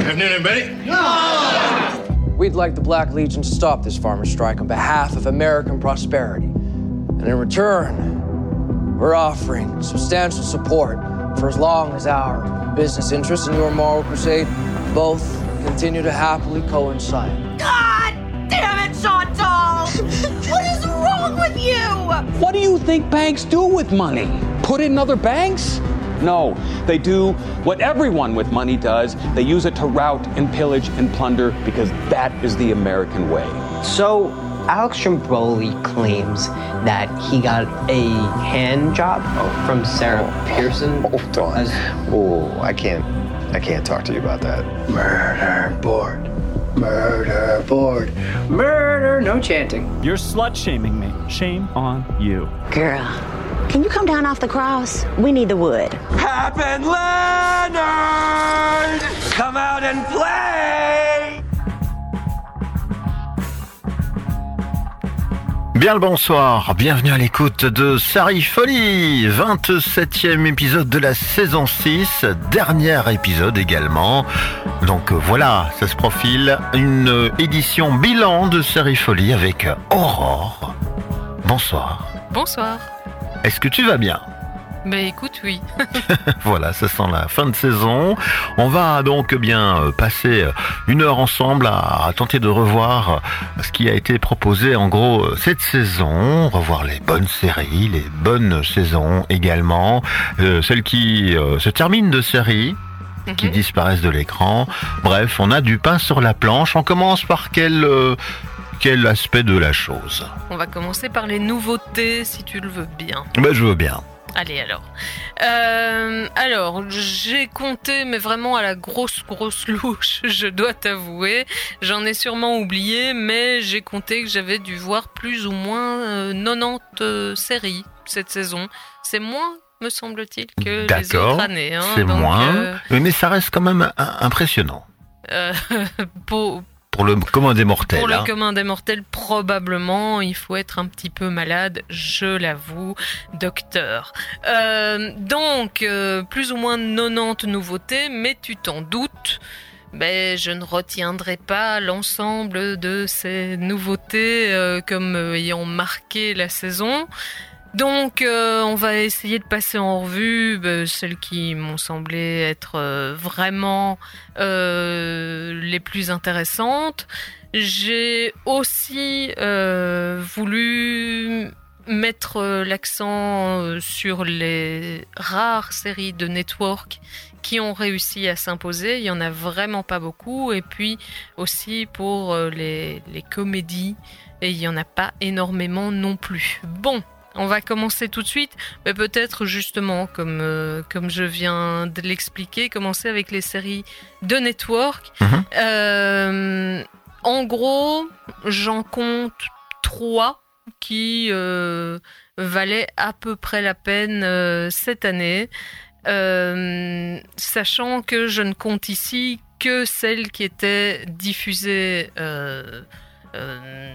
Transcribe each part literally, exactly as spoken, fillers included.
Afternoon, everybody. No! We'd like the Black Legion to stop this farmer strike on behalf of American prosperity. And in return, we're offering substantial support for as long as our business interests and your moral crusade both continue to happily coincide. God damn it, Chantal! What is wrong with you? What do you think banks do with money? Put it in other banks? No, they do what everyone with money does. They use it to rout and pillage and plunder because that is the American way. So, Alex Stromboli claims that he got a hand job oh. from Sarah oh. Pearson. Hold on. As... Oh, I can't, I can't talk to you about that. Murder board. Murder board. Murder, no chanting. You're slut-shaming me. Shame on you. Girl, can you come down off the cross? We need the wood. Happen Leonard! Come out and play! Bien le bonsoir, bienvenue à l'écoute de Série Folie, vingt-septième épisode de la saison six, dernier épisode également. Donc voilà, ça se profile, une édition bilan de Série Folie avec Aurore. Bonsoir. Bonsoir. Est-ce que tu vas bien ? Bah écoute, oui. Voilà, ça sent la fin de saison. On va donc bien passer une heure ensemble à, à tenter de revoir ce qui a été proposé en gros cette saison, revoir les bonnes séries, les bonnes saisons également, euh, celles qui euh, se terminent de séries, mm-hmm. qui disparaissent de l'écran. Bref, on a du pain sur la planche. On commence par quel... Euh, Quel aspect de la chose ? On va commencer par les nouveautés, si tu le veux bien. Ben, je veux bien. Allez, alors. Euh, alors, j'ai compté, mais vraiment à la grosse, grosse louche, je dois t'avouer. J'en ai sûrement oublié, mais j'ai compté que j'avais dû voir plus ou moins euh, quatre-vingt-dix euh, séries cette saison. C'est moins, me semble-t-il, que D'accord, les autres années. Hein, c'est donc, moins, euh... mais ça reste quand même impressionnant. Euh, pour... Pour le commun des mortels. Pour le hein. commun des mortels, probablement, il faut être un petit peu malade, je l'avoue, docteur. Euh, donc, euh, plus ou moins quatre-vingt-dix nouveautés, mais tu t'en doutes, ben, je ne retiendrai pas l'ensemble de ces nouveautés euh, comme euh, ayant marqué la saison. Donc, euh, on va essayer de passer en revue euh, celles qui m'ont semblé être euh, vraiment euh, les plus intéressantes. J'ai aussi euh, voulu mettre l'accent sur les rares séries de network qui ont réussi à s'imposer. Il y en a vraiment pas beaucoup. Et puis aussi pour les, les comédies, et il y en a pas énormément non plus. Bon. On va commencer tout de suite, mais peut-être justement, comme, euh, comme je viens de l'expliquer, commencer avec les séries de network. Mmh. Euh, en gros, j'en compte trois qui euh, valaient à peu près la peine euh, cette année, euh, sachant que je ne compte ici que celles qui étaient diffusées euh, euh,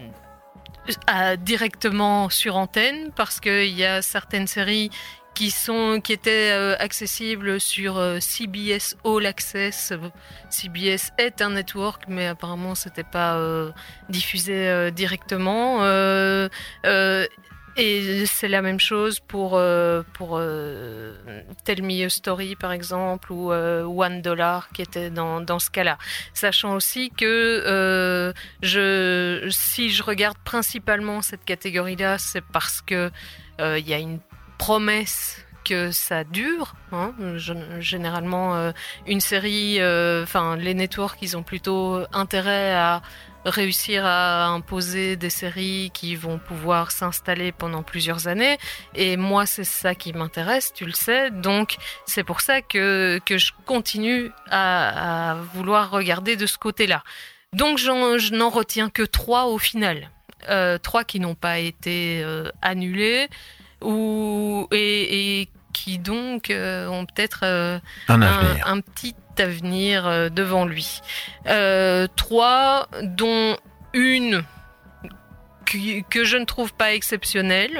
À, directement sur antenne, parce qu'il y a certaines séries qui, sont, qui étaient euh, accessibles sur euh, C B S All Access. C B S est un network, mais apparemment c'était pas euh, diffusé euh, directement. Euh, euh, Et c'est la même chose pour, euh, pour euh, Tell Me a Story, par exemple, ou euh, One Dollar, qui était dans, dans ce cas-là. Sachant aussi que euh, je, si je regarde principalement cette catégorie-là, c'est parce que euh, y a une promesse que ça dure. Hein. Je, généralement, euh, une série, enfin, euh, les networks, ils ont plutôt intérêt à réussir à imposer des séries qui vont pouvoir s'installer pendant plusieurs années. Et moi, c'est ça qui m'intéresse, tu le sais. Donc, c'est pour ça que, que je continue à, à vouloir regarder de ce côté-là. Donc, j'en, je n'en retiens que trois au final. Euh, trois qui n'ont pas été euh, annulés ou, et, et qui donc euh, ont peut-être euh, un, un, un petit avenir euh, devant lui. Euh, trois, dont une qui, que je ne trouve pas exceptionnelle,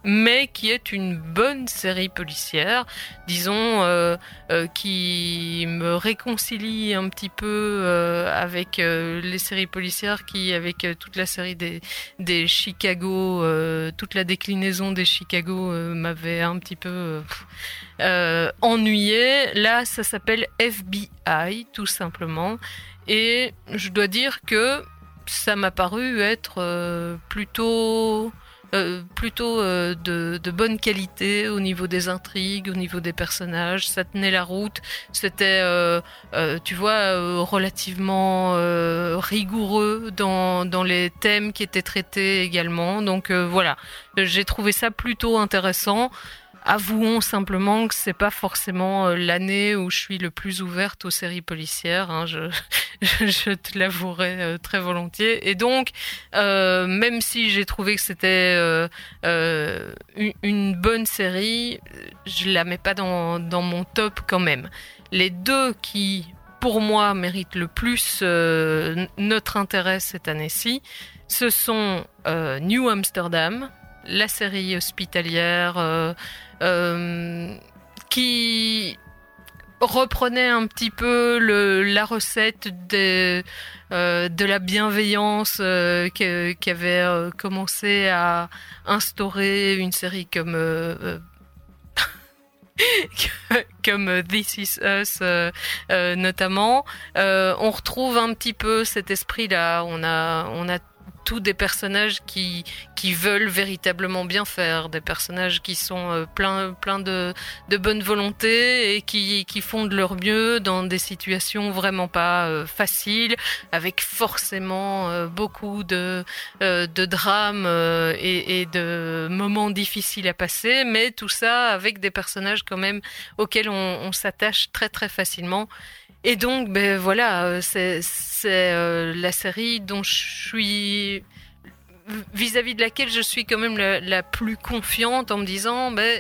mais qui est une bonne série policière, disons, euh, euh, qui me réconcilie un petit peu euh, avec euh, les séries policières qui, avec euh, toute la série des, des Chicago, euh, toute la déclinaison des Chicago euh, m'avait un petit peu euh, euh, ennuyé. Là, ça s'appelle F B I, tout simplement, et je dois dire que ça m'a paru être euh, plutôt... Euh, plutôt euh, de, de bonne qualité au niveau des intrigues, au niveau des personnages, ça tenait la route, c'était, euh, euh, tu vois, euh, relativement euh, rigoureux dans, dans les thèmes qui étaient traités également, donc euh, voilà, j'ai trouvé ça plutôt intéressant. Avouons simplement que c'est pas forcément l'année où je suis le plus ouverte aux séries policières, hein, je, je te l'avouerai euh, très volontiers. Et donc, euh, même si j'ai trouvé que c'était euh, euh, une, une bonne série, je la mets pas dans, dans mon top quand même. Les deux qui, pour moi, méritent le plus euh, notre intérêt cette année-ci, ce sont euh, New Amsterdam, la série hospitalière euh, euh, qui reprenait un petit peu le, la recette de, euh, de la bienveillance euh, qu'avait euh, commencé à instaurer une série comme euh, comme This Is Us euh, euh, notamment. Euh, on retrouve un petit peu cet esprit-là. On a on a tous des personnages qui qui veulent véritablement bien faire, des personnages qui sont euh, plein plein de de bonne volonté et qui qui font de leur mieux dans des situations vraiment pas euh, faciles, avec forcément euh, beaucoup de euh, de drames euh, et, et de moments difficiles à passer, mais tout ça avec des personnages quand même auxquels on, on s'attache très très facilement. Et donc, ben voilà, c'est, c'est euh, la série dont je suis, vis-à-vis de laquelle je suis quand même la, la plus confiante en me disant, ben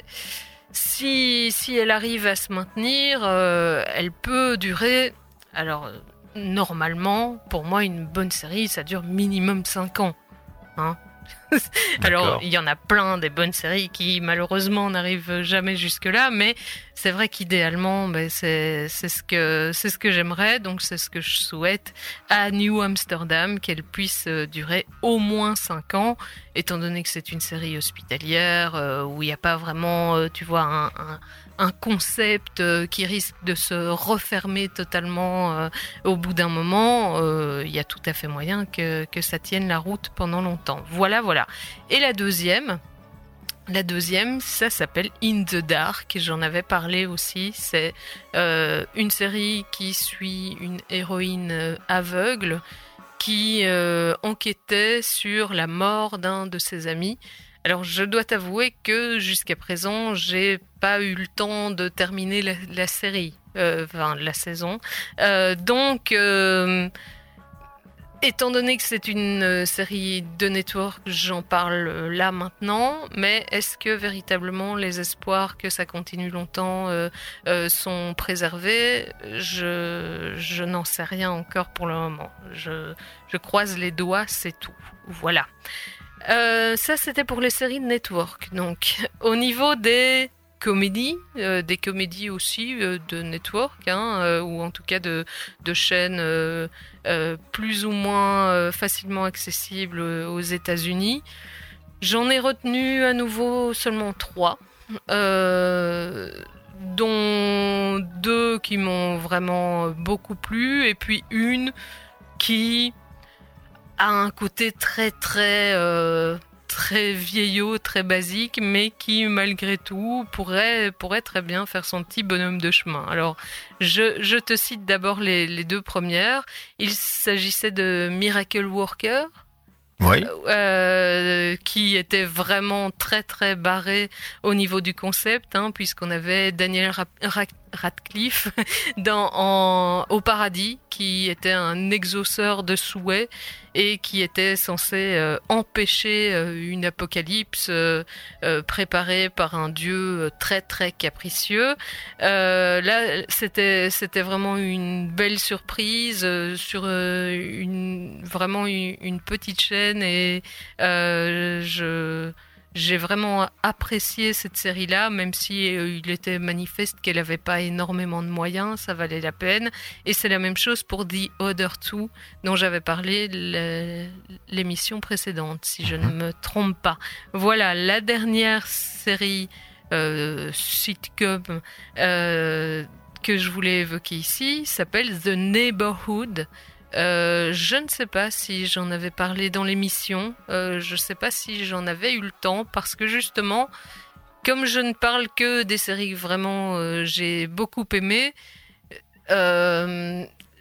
si si elle arrive à se maintenir, euh, elle peut durer. Alors normalement, pour moi, une bonne série, ça dure minimum cinq ans, hein. Alors, il y en a plein des bonnes séries qui malheureusement n'arrivent jamais jusque-là, mais c'est vrai qu'idéalement, ben, c'est, c'est ce que, c'est ce que j'aimerais, donc c'est ce que je souhaite à New Amsterdam, qu'elle puisse durer au moins cinq ans, étant donné que c'est une série hospitalière, euh, où il n'y a pas vraiment, euh, tu vois, un, un, un concept euh, qui risque de se refermer totalement euh, au bout d'un moment. Euh, il y a tout à fait moyen que, que ça tienne la route pendant longtemps. Voilà, voilà. Et la deuxième, la deuxième, ça s'appelle In the Dark. J'en avais parlé aussi. C'est euh, une série qui suit une héroïne aveugle qui euh, enquêtait sur la mort d'un de ses amis. Alors, je dois t'avouer que jusqu'à présent, j'ai pas eu le temps de terminer la, la série, euh, enfin la saison. Euh, donc, euh, étant donné que c'est une série de network, j'en parle là maintenant. Mais est-ce que véritablement les espoirs que ça continue longtemps euh, euh, sont préservés ? Je, je n'en sais rien encore pour le moment. Je, je croise les doigts, c'est tout. Voilà. Euh, ça, c'était pour les séries de network. Donc, au niveau des comédies, euh, des comédies aussi euh, de network, hein, euh, ou en tout cas de, de chaînes euh, euh, plus ou moins euh, facilement accessibles aux États-Unis, j'en ai retenu à nouveau seulement trois, euh, dont deux qui m'ont vraiment beaucoup plu, et puis une qui a un côté très très euh, très vieillot, très basique, mais qui malgré tout pourrait pourrait très bien faire son petit bonhomme de chemin. Alors je je te cite d'abord les les deux premières. Il s'agissait de Miracle Worker. Oui. Euh, qui était vraiment très très barré au niveau du concept, hein, puisqu'on avait Daniel Ra- Ra- Radcliffe dans en, au paradis, qui était un exauceur de souhaits et qui était censé euh, empêcher euh, une apocalypse euh, euh, préparée par un dieu très très capricieux. Euh, là, c'était c'était vraiment une belle surprise euh, sur euh, une vraiment une, une petite chaîne, et euh, je j'ai vraiment apprécié cette série-là, même si euh, il était manifeste qu'elle n'avait pas énormément de moyens, ça valait la peine. Et c'est la même chose pour The Other Two, dont j'avais parlé le, l'émission précédente, si je ne me trompe pas. Voilà, la dernière série euh, sitcom euh, que je voulais évoquer ici s'appelle The Neighborhood. Euh, je ne sais pas si j'en avais parlé dans l'émission, euh, je ne sais pas si j'en avais eu le temps, parce que justement, comme je ne parle que des séries que vraiment euh, j'ai beaucoup aimées, euh,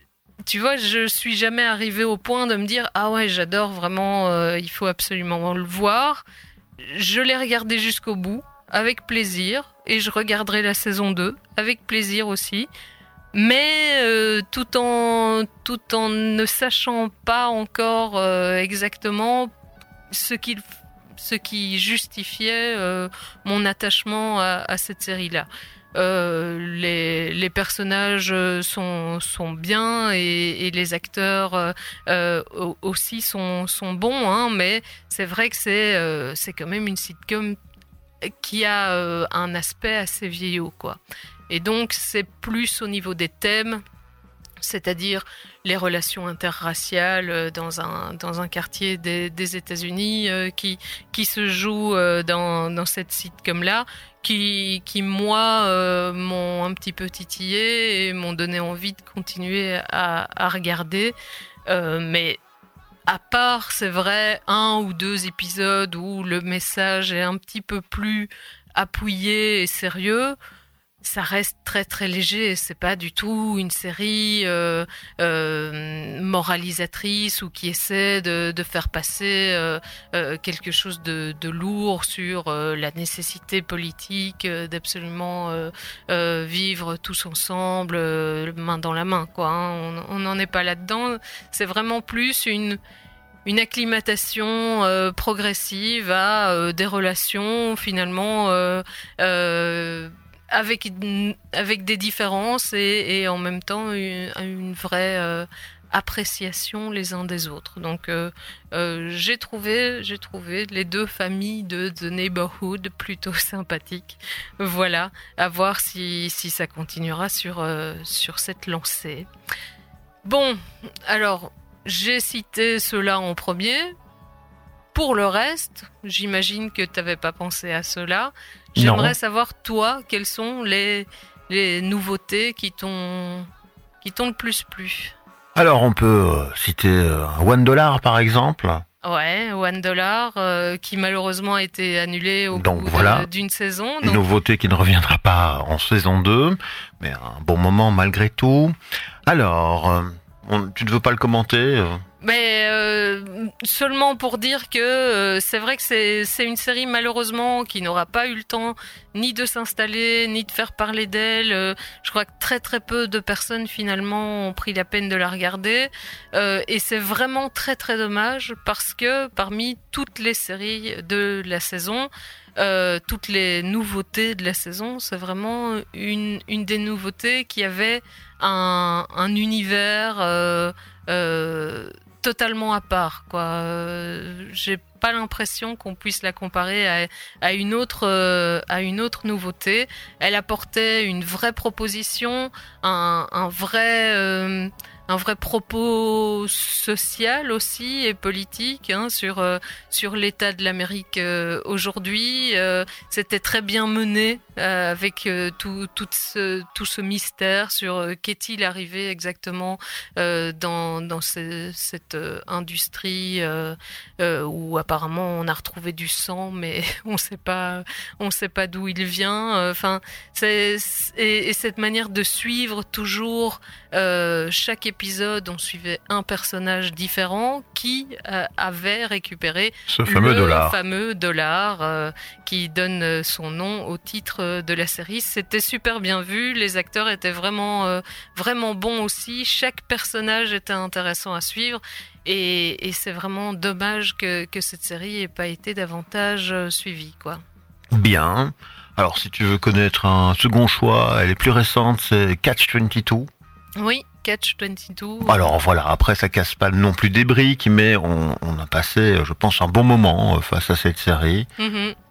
tu vois, je suis jamais arrivée au point de me dire « Ah ouais, j'adore vraiment, euh, il faut absolument le voir ». Je l'ai regardé jusqu'au bout, avec plaisir, et je regarderai la saison deux, avec plaisir aussi. Mais euh, tout en tout en ne sachant pas encore euh, exactement ce qui ce qui justifiait euh, mon attachement à, à cette série-là. Euh, les les personnages sont sont bien et, et les acteurs euh, aussi sont sont bons, hein, mais c'est vrai que c'est euh, c'est quand même une sitcom qui a euh, un aspect assez vieillot, quoi. Et donc, c'est plus au niveau des thèmes, c'est-à-dire les relations interraciales dans un, dans un quartier des, des États-Unis euh, qui, qui se jouent euh, dans, dans cette sitcom-là, qui, qui moi, euh, m'ont un petit peu titillé et m'ont donné envie de continuer à, à regarder. Euh, mais à part, c'est vrai, un ou deux épisodes où le message est un petit peu plus appuyé et sérieux, ça reste très très léger. C'est pas du tout une série euh, euh, moralisatrice ou qui essaie de, de faire passer euh, euh, quelque chose de, de lourd sur euh, la nécessité politique euh, d'absolument euh, euh, vivre tous ensemble, euh, main dans la main, quoi. Hein. On n'en est pas là-dedans. C'est vraiment plus une une acclimatation euh, progressive à euh, des relations finalement euh, euh, avec avec des différences et, et en même temps une, une vraie euh, appréciation les uns des autres. Donc euh, euh, j'ai trouvé j'ai trouvé les deux familles de The Neighborhood plutôt sympathiques. Voilà, à voir si si ça continuera sur euh, sur cette lancée. Bon, alors j'ai cité ceux-là en premier. Pour le reste, j'imagine que tu n'avais pas pensé à cela. J'aimerais non. savoir, toi, quelles sont les, les nouveautés qui t'ont, qui t'ont le plus plu. Alors, on peut euh, citer euh, One Dollar, par exemple. Ouais, One Dollar, euh, qui malheureusement a été annulé au donc, bout voilà, de, d'une saison. Une donc... nouveauté qui ne reviendra pas en saison deux, mais un bon moment malgré tout. Alors... Euh, On, tu ne veux pas le commenter euh... Mais euh, seulement pour dire que euh, c'est vrai que c'est, c'est une série malheureusement qui n'aura pas eu le temps ni de s'installer, ni de faire parler d'elle. Euh, je crois que très très peu de personnes finalement ont pris la peine de la regarder. Euh, et c'est vraiment très très dommage parce que parmi toutes les séries de la saison, euh, toutes les nouveautés de la saison, c'est vraiment une, une des nouveautés qui avait un, un univers... Euh, euh, totalement à part, quoi. Euh, j'ai pas l'impression qu'on puisse la comparer à, à une autre euh, à une autre nouveauté. Elle apportait une vraie proposition, un, un vrai euh, un vrai propos social aussi et politique, hein, sur euh, sur l'état de l'Amérique euh, aujourd'hui. Euh, c'était très bien mené euh, avec euh, tout tout ce tout ce mystère sur euh, qu'est-il arrivé exactement euh, dans dans ce, cette euh, industrie euh, euh, où apparemment on a retrouvé du sang, mais on sait pas on sait pas d'où il vient. Enfin, c'est, c'est et, et cette manière de suivre toujours euh, chaque épisode, on suivait un personnage différent qui euh, avait récupéré ce fameux le dollar, fameux dollar euh, qui donne son nom au titre de la série. C'était super bien vu, les acteurs étaient vraiment euh, vraiment bons aussi. Chaque personnage était intéressant à suivre et, et c'est vraiment dommage que, que cette série ait pas été davantage euh, suivie, quoi. Bien. Alors, si tu veux connaître un second choix, elle est plus récente, c'est Catch vingt-deux. Oui, Catch vingt-deux. Alors voilà, après ça casse pas non plus des briques, mais on, on a passé, je pense, un bon moment face à cette série. Mm-hmm.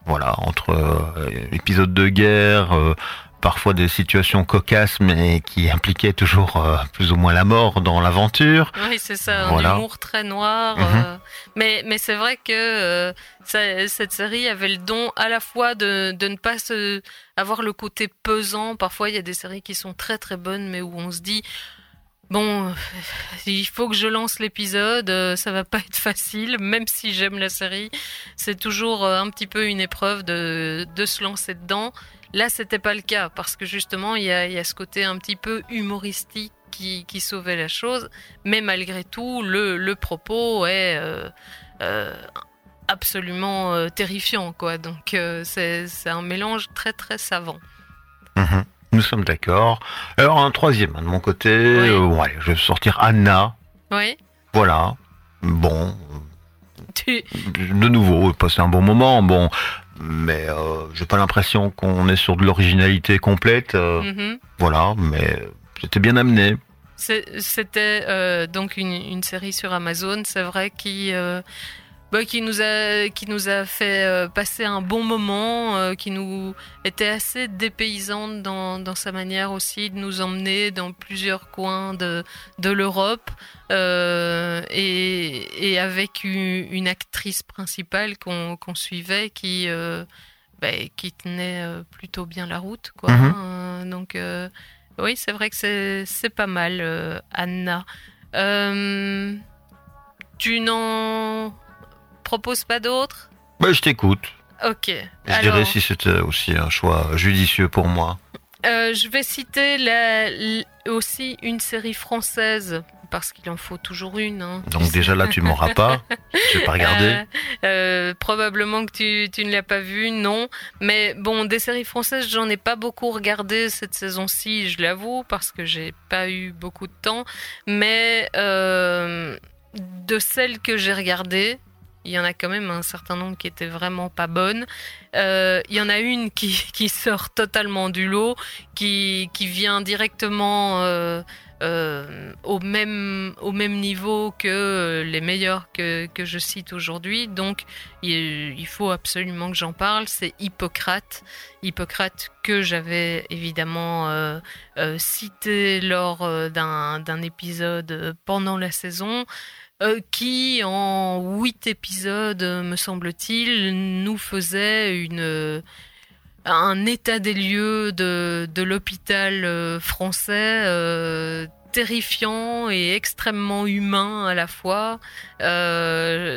Voilà, entre euh, épisodes de guerre, euh, parfois des situations cocasses, mais qui impliquaient toujours euh, plus ou moins la mort dans l'aventure. Oui, c'est ça, voilà. Un humour très noir. Mm-hmm. Euh, mais, mais c'est vrai que euh, ça, cette série avait le don à la fois de, de ne pas se, avoir le côté pesant. Parfois, il y a des séries qui sont très très bonnes, mais où on se dit... Bon, il faut que je lance l'épisode, ça va pas être facile, même si j'aime la série. C'est toujours un petit peu une épreuve de, de se lancer dedans. Là, c'était pas le cas, parce que justement, il y a, il y a ce côté un petit peu humoristique qui, qui sauvait la chose. Mais malgré tout, le, le propos est euh, euh, absolument euh, terrifiant, quoi. Donc, euh, c'est, c'est un mélange très très savant. Mmh. Nous sommes d'accord. Alors un troisième de mon côté, oui. euh, bon, allez, je vais sortir Anna. Oui. Voilà. Bon. Tu... De nouveau, passer un bon moment. Bon, mais euh, j'ai pas l'impression qu'on est sur de l'originalité complète. Euh, mm-hmm. Voilà, mais c'était bien amené. C'est, c'était euh, donc une, une série sur Amazon, c'est vrai, qui euh, bah, qui nous a qui nous a fait euh, passer un bon moment, euh, qui nous était assez dépaysante dans dans sa manière aussi de nous emmener dans plusieurs coins de de l'Europe, euh, et et avec une, une actrice principale qu'on qu'on suivait qui euh, bah, qui tenait plutôt bien la route, quoi. Mm-hmm. Euh, donc euh, oui, c'est vrai que c'est c'est pas mal, euh, Anna. Euh, tu n'en proposes pas d'autres ? Bah, je t'écoute. Ok. Je Alors, dirais si c'était aussi un choix judicieux pour moi. Euh, je vais citer la, l, aussi une série française, parce qu'il en faut toujours une. Hein, Donc déjà là, tu m'auras pas. Je vais pas regarder. Euh, euh, probablement que tu, tu ne l'as pas vue, non. Mais bon, des séries françaises, j'en ai pas beaucoup regardé cette saison-ci, je l'avoue, parce que j'ai pas eu beaucoup de temps. Mais euh, de celles que j'ai regardées, il y en a quand même un certain nombre qui étaient vraiment pas bonnes. Euh, il y en a une qui, qui sort totalement du lot, qui, qui vient directement euh, euh, au même, au même niveau que les meilleurs que, que je cite aujourd'hui. Donc, il, il faut absolument que j'en parle. C'est Hippocrate. Hippocrate que j'avais évidemment euh, euh, cité lors d'un, d'un épisode pendant la saison. Euh, qui, en huit épisodes, me semble-t-il, nous faisait une, un état des lieux de, de l'hôpital français euh, terrifiant et extrêmement humain à la fois. Euh,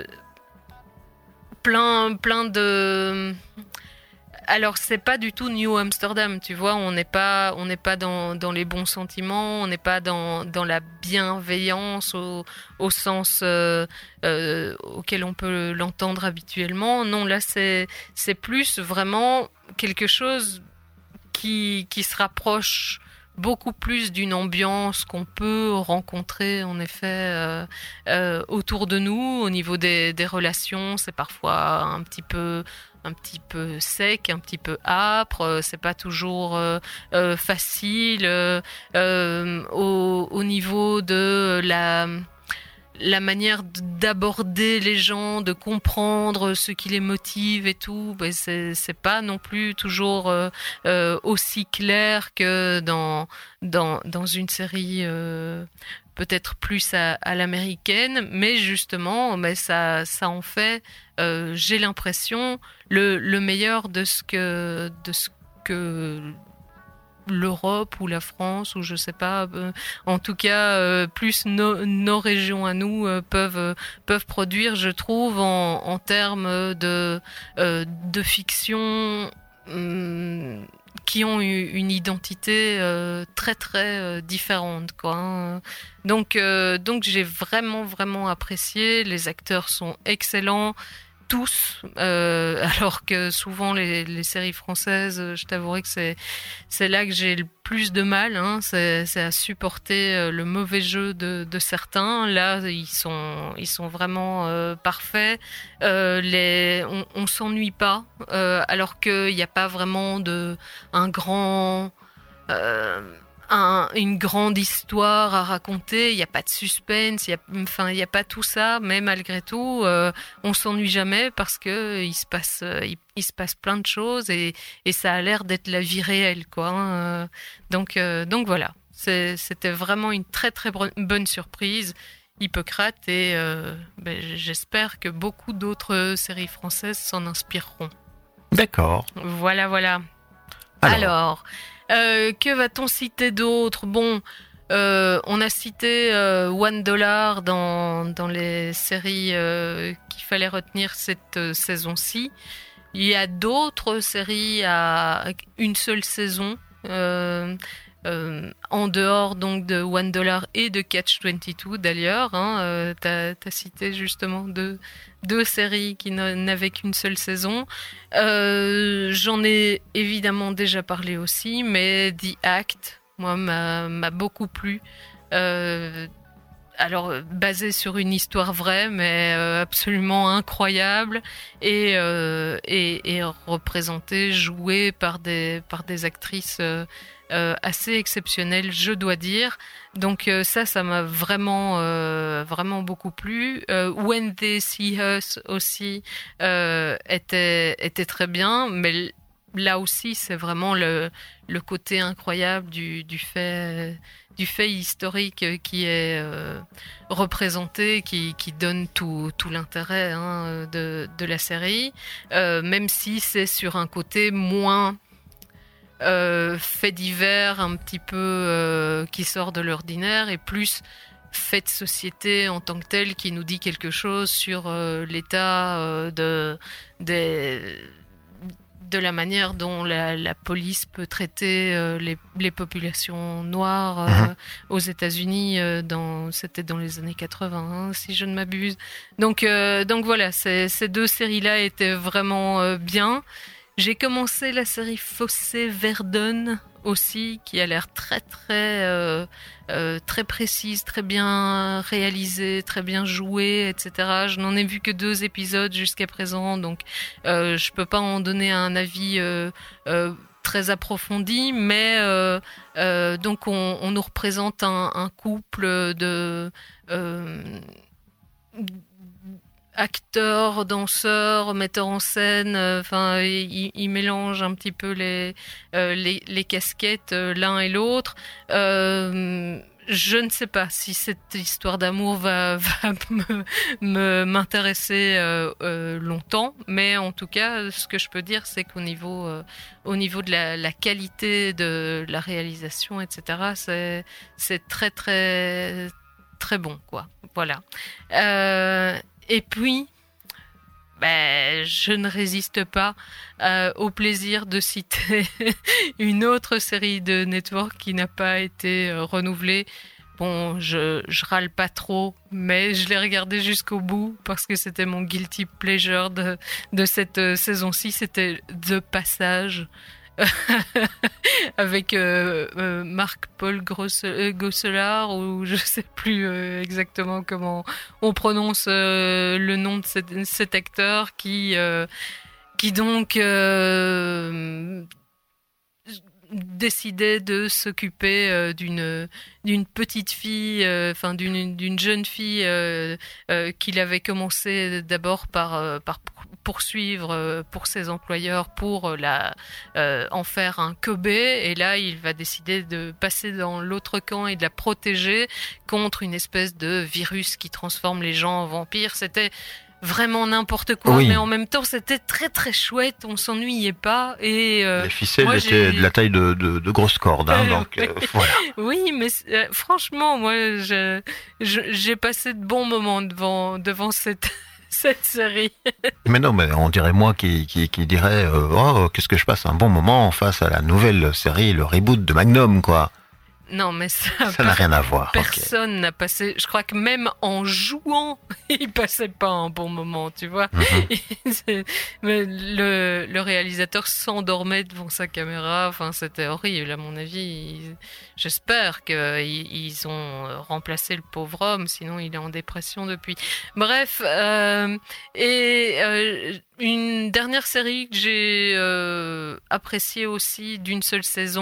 plein, plein de... Alors, c'est pas du tout New Amsterdam, tu vois, on n'est pas, on n'est pas dans, dans les bons sentiments, on n'est pas dans, dans la bienveillance au, au sens euh, euh, auquel on peut l'entendre habituellement. Non, là, c'est, c'est plus vraiment quelque chose qui, qui se rapproche beaucoup plus d'une ambiance qu'on peut rencontrer, en effet, euh, euh, autour de nous, au niveau des, des relations. C'est parfois un petit peu... un petit peu sec, un petit peu âpre, c'est pas toujours euh, euh, facile euh, euh, au, au niveau de la, la manière d'aborder les gens, de comprendre ce qui les motive et tout, ben c'est, c'est pas non plus toujours euh, euh, aussi clair que dans, dans, dans une série euh, peut-être plus à, à l'américaine, mais justement, mais ça, ça en fait, euh, j'ai l'impression, le, le meilleur de ce que, de ce que l'Europe ou la France, ou je sais pas, euh, en tout cas, euh, plus no, nos régions à nous euh, peuvent, euh, peuvent produire, je trouve, en, en termes de, euh, de fiction, hum, qui ont une identité euh, très très euh, différente, quoi. Hein. Donc euh, donc j'ai vraiment vraiment apprécié. Les acteurs sont excellents tous, euh, alors que souvent les, les séries françaises, je t'avouerai que c'est c'est là que j'ai le plus de mal, hein, c'est, c'est à supporter le mauvais jeu de, de certains. Là, ils sont ils sont vraiment euh, parfaits. Euh, les on, on s'ennuie pas, euh, alors qu'il n'y a pas vraiment de un grand euh, un, une grande histoire à raconter, il n'y a pas de suspense, il y a, enfin, il n'y a pas tout ça, mais malgré tout, euh, on s'ennuie jamais parce que il se passe, il, il se passe plein de choses et, et ça a l'air d'être la vie réelle, quoi. Hein. Donc, euh, donc voilà, C'est, c'était vraiment une très très bonne surprise, Hippocrate, et euh, ben, j'espère que beaucoup d'autres séries françaises s'en inspireront. D'accord. Voilà, voilà. Alors, Alors Euh, que va-t-on citer d'autre ? Bon, euh, on a cité euh, One Dollar dans, dans les séries euh, qu'il fallait retenir cette euh, saison-ci. Il y a d'autres séries à une seule saison, euh, euh, en dehors donc de One Dollar et de Catch vingt-deux d'ailleurs. Hein, euh, t'as, t'as cité justement deux, deux séries qui n'avaient qu'une seule saison. Euh, j'en ai évidemment déjà parlé aussi, mais The Act, moi, m'a, m'a beaucoup plu. Euh, alors, basé sur une histoire vraie, mais euh, absolument incroyable, et, euh, et, et représenté, joué par des, par des actrices euh, euh, assez exceptionnelles, je dois dire. Donc euh, ça, ça m'a vraiment, euh, vraiment beaucoup plu. Euh, When They See Us aussi euh, était, était très bien, mais là aussi, c'est vraiment le, le côté incroyable du, du fait... du fait historique qui est euh, représenté, qui, qui donne tout, tout l'intérêt hein, de, de la série, euh, même si c'est sur un côté moins euh, fait divers, un petit peu euh, qui sort de l'ordinaire, et plus fait de société en tant que tel, qui nous dit quelque chose sur euh, l'état euh, de, des... de la manière dont la, la police peut traiter euh, les, les populations noires euh, mmh. aux États-Unis, euh, dans, c'était dans les années quatre-vingts, hein, si je ne m'abuse. Donc, euh, donc voilà, ces, ces deux séries-là étaient vraiment euh, bien. J'ai commencé la série Fossé Verdon aussi, qui a l'air très très euh, euh, très précise, très bien réalisée, très bien jouée, et cetera. Je n'en ai vu que deux épisodes jusqu'à présent, donc euh, je peux pas en donner un avis euh, euh, très approfondi, mais euh, euh, donc on, on nous représente un, un couple de euh, acteurs, danseurs, metteurs en scène, enfin, euh, il, il mélange un petit peu les euh, les, les casquettes euh, l'un et l'autre. Euh, je ne sais pas si cette histoire d'amour va, va me, me m'intéresser euh, euh, longtemps, mais en tout cas, ce que je peux dire, c'est qu'au niveau euh, au niveau de la, la qualité de la réalisation, et cetera, c'est c'est très très très bon, quoi. Voilà. Euh, Et puis, ben, je ne résiste pas euh, au plaisir de citer une autre série de Network qui n'a pas été euh, renouvelée. Bon, je, je râle pas trop, mais je l'ai regardée jusqu'au bout parce que c'était mon guilty pleasure de, de cette euh, saison-ci. C'était The Passage. avec euh, euh, Marc-Paul euh, Gosselin, ou je sais plus euh, exactement comment on prononce euh, le nom de cet, cet acteur qui euh, qui donc euh, décidait de s'occuper euh, d'une d'une petite fille, enfin euh, d'une d'une jeune fille euh, euh, qu'il avait commencé d'abord par euh, par poursuivre euh, pour ses employeurs pour la euh, en faire un Kobe, et là il va décider de passer dans l'autre camp et de la protéger contre une espèce de virus qui transforme les gens en vampires. C'était vraiment n'importe quoi, oui. Mais en même temps c'était très très chouette, on s'ennuyait pas, et euh, les ficelles étaient de la taille de, de, de grosses cordes, hein, donc euh, voilà. Oui, mais euh, franchement, moi je, je, j'ai passé de bons moments devant, devant cette, cette série. Mais non, mais on dirait moi qui, qui, qui dirait euh, oh, qu'est-ce que je passe un bon moment face à la nouvelle série, le reboot de Magnum, quoi. Non, mais ça, ça n'a rien à voir. Personne okay. n'a passé. Je crois que même en jouant, il passait pas un bon moment, tu vois. Mm-hmm. Mais le, le réalisateur s'endormait devant sa caméra. Enfin, c'était horrible, à mon avis. Ils, j'espère qu'ils ils ont remplacé le pauvre homme, sinon il est en dépression depuis. Bref, euh, et euh, une dernière série que j'ai euh, appréciée aussi d'une seule saison.